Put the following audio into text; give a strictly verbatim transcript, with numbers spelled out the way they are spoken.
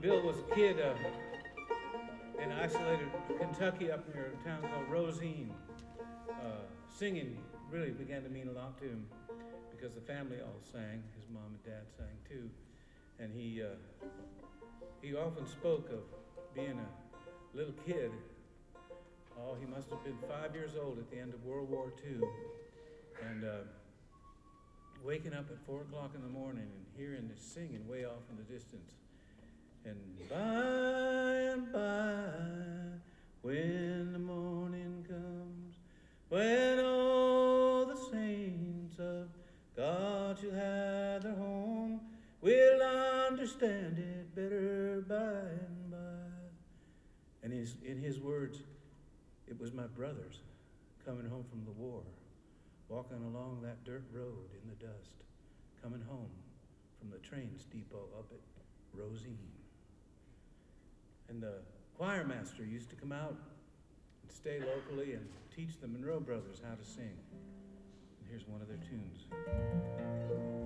Bill was a kid uh, in isolated Kentucky up near a town called Rosine. Uh, singing really began to mean a lot to him because the family all sang. His mom and dad sang too. And he, uh, he often spoke of being a little kid. Oh, he must have been five years old at the end of World War Two. And uh, waking up at four o'clock in the morning and hearing this singing way off in the distance. And by and by, when the morning comes, when all the saints of God shall have their home, we'll understand it better by and by. And his, in his words, it was my brothers coming home from the war, walking along that dirt road in the dust, coming home from the trains depot up at Rosine. And the choir master used to come out and stay locally and teach the Monroe brothers how to sing. And here's one of their tunes.